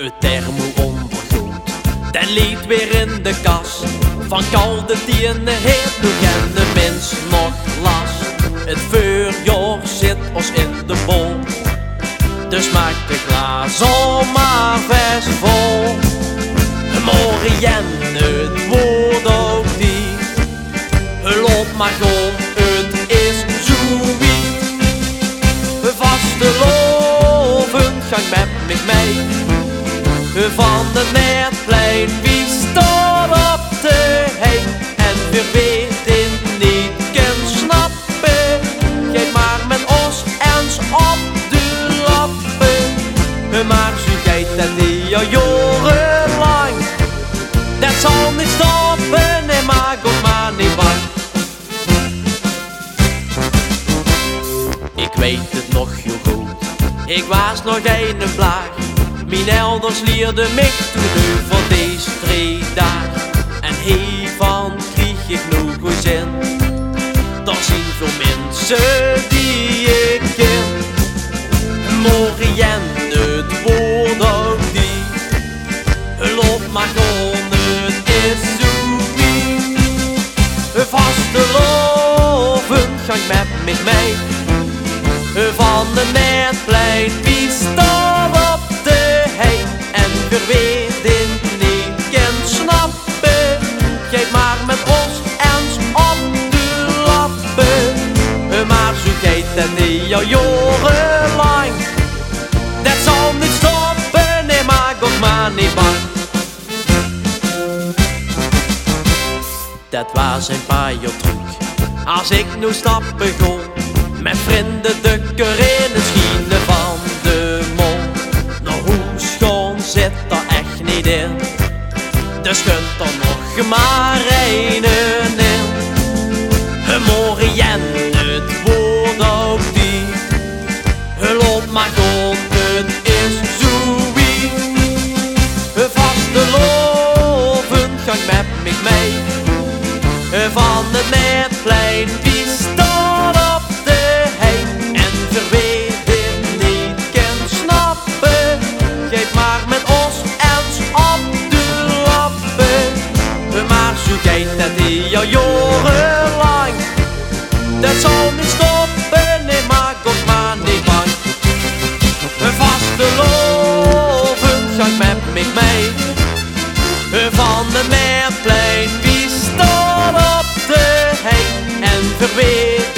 het thermo ondergoed. Dan liet weer in de kas, van koude tienen heet nog en de mens nog last. Het voorjaar zit ons in de bol, dus maak de glazen maar vers vol. Morgen het wordt ook niet, loop maar gewoon, het is zoiets. Vastelovend gang met mij, van de Neerplein, wie staat op de hei en we weten niet kan snappen. Geef maar met ons eens op de lappen, maar zo gaat dat die jaren lang. Dat zal niet stoppen en maak ons maar niet bang. Ik weet het nog heel goed, ik was nog een blaag. Mijn elders leerden mij toen over deze 3 dagen. En hiervan kreeg ik nog zin. Er zijn veel mensen die ik ken. Morgen het wordt ook die, loop maar gewoon, het is zoiets. Vastelovend gang met mij, van de Neerplein, wie staat op de hei en we weten niet kan snappen. Geef maar met ons eens op de lappen, maar zo gaat dat niet al jarenlang. Dat zal niet stoppen, nee, maak ons maar niet bang. Dat was een paar jaar terug, als ik nu stappen go, met vrienden dukker in het schienen van de mond. Nou, hoe schoon zit er echt niet in, dus kunt er nog maar één in. Morgen het wordt ook die, loop maar gewoon, het is zoiets. Vastelovend gang met mij, van de Neerplein, wie staat op de hei en we weten niet kan snappen. Geef maar met ons eens op de lappen, maar zo gaat dat die al jarenlang. Dat zal niet stoppen, nee, maak ons maar niet bang. Vastelovend gang met mij, van de Neerplein, wie staat op de hei en we weten